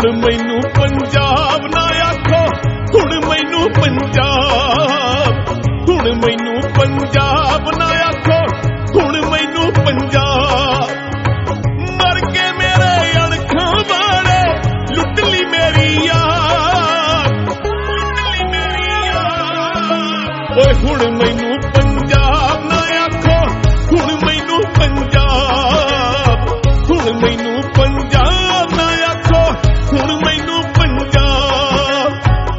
हुण मैनू पंजाब ना आखो, हुण मैनू पंजाब, हुण मैनू पंजाब ना आखो, हुण मैनू पंजाब। मर के मेरे अणखां वाले लुट ली मेरी यार, लुट ली मेरी यार। ओए हुण मैनू पंजाब ना आखो, हुण मैनू पंजाब, हुण मैनू पंजाब ना आखो, हुण मैनू पंजाब।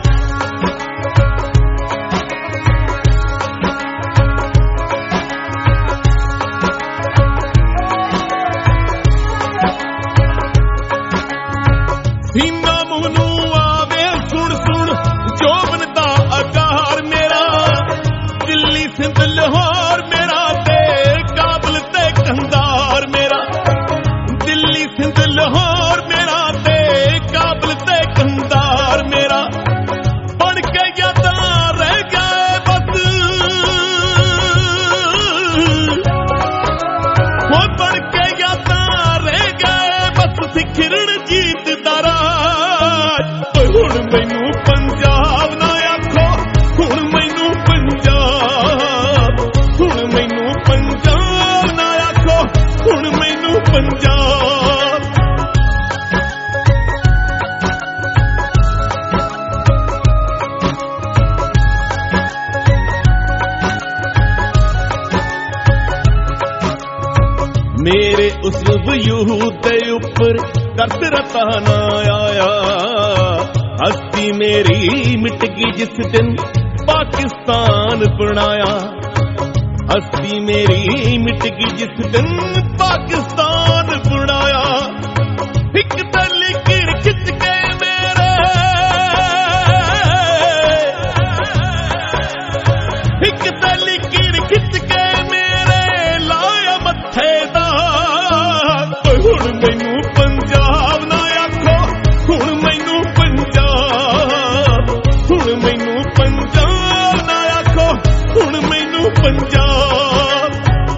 सीना मुनू आवे सुन सुन जोबन दा आकार मेरा, दिल्ली सिंध लाहौर मेरा ते काबल ते कंधार मेरा, दिल्ली सिंध लाहौर मेरा ते काबल ते कंधार मेरा। बन के यादां रह गए बस, वो बन के यादां रह गए बस सिखरण जीत दा राज। हुण मैनू पंजाब ना आखो, हुण मैनू पंजाब, हुण मैनू पंजाब ना आखो, हुण मैनू पंजाब। मेरे उस वयूद दे उपर कसरता ना आया, हस्ती मेरी मिट गई जिस दिन पाकिस्तान बनाया, हस्ती मेरी मिट गई जिस दिन पाकिस्तान बनाया। एक तलकीर खिंच के मेरे, एक तलकीर खिंच के मेरे लाया मत्थे दा। हुण मैनू पंजाब ना आखो, हुण मैनू पंजाब, हुण मैनू पंजाब ना आखो, हुण मैनू पंजाब।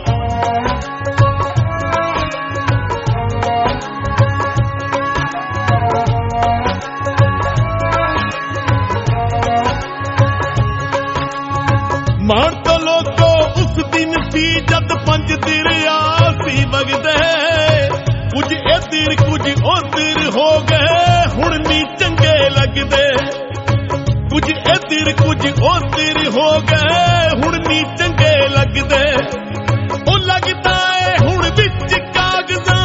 मान तो लोगो उस दिन सी जद पंज दरिया सी वगदे, कुछ इधर कुछ उधर हो गए हुण नी चंगे लगदे, कुछ इधर कुछ उधर हो गए हुण नी चंगे लगदे। ओ लगदा है हुण विच कागज़ां,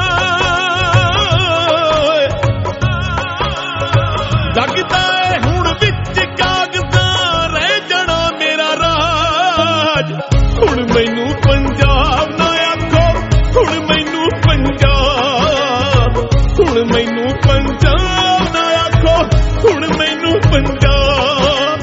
लगदा है हुण विच कागज़ां रह जाना मेरा राज। हुण मैनू पंजाब ना आखो, हुण मैनू पंजाब, हुण मैनू पंजाब ना आखो, हुण मैनू पंजाब।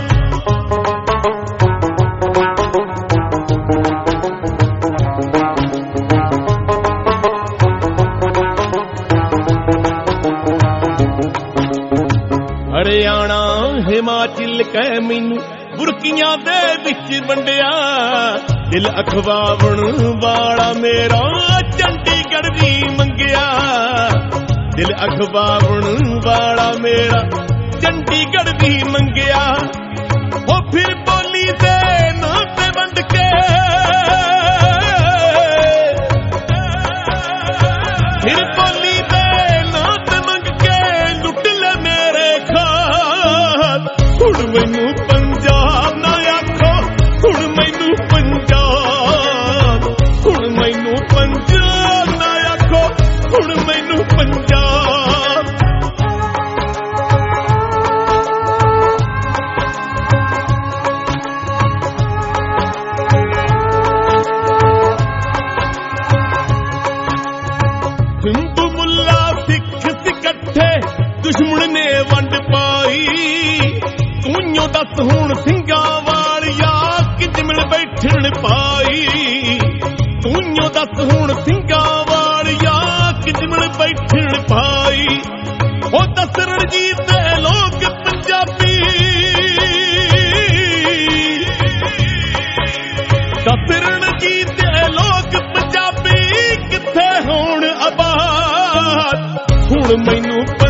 हरियाणा हिमाचल कै मैनू बुरकियां दे विच वंडिया, दिल अखवावण वाला मेरा चंडीगढ़ भी मंगिया, दिल अखवावण वाला मेरा चंडीगढ़ भी मंगिया। ओ फिर बोली दे नां ते वंड के, फिर बोली दे नां ते मंग के लुट ले मेरे खात। हुण मैनू पंजाब ना आखो, हुण मैनू पंजाब, हुण मैनू पंजाब ना आखो, हुण मैनू पंजाब। हिंदू मुल्ला सिख इकट्ठे दुश्मन ने वंड पाई, तूं दस हुण सिंगां वालिया किज मिल बैठण पाई, तूं दस हुण सिंगां वालिया किज मिल बैठण पाई। ओ दस रणजीत दे लोग पंजाबी, दस रणजीत दे लोग पंजाबी किथे होण आबाद। हुण मैनू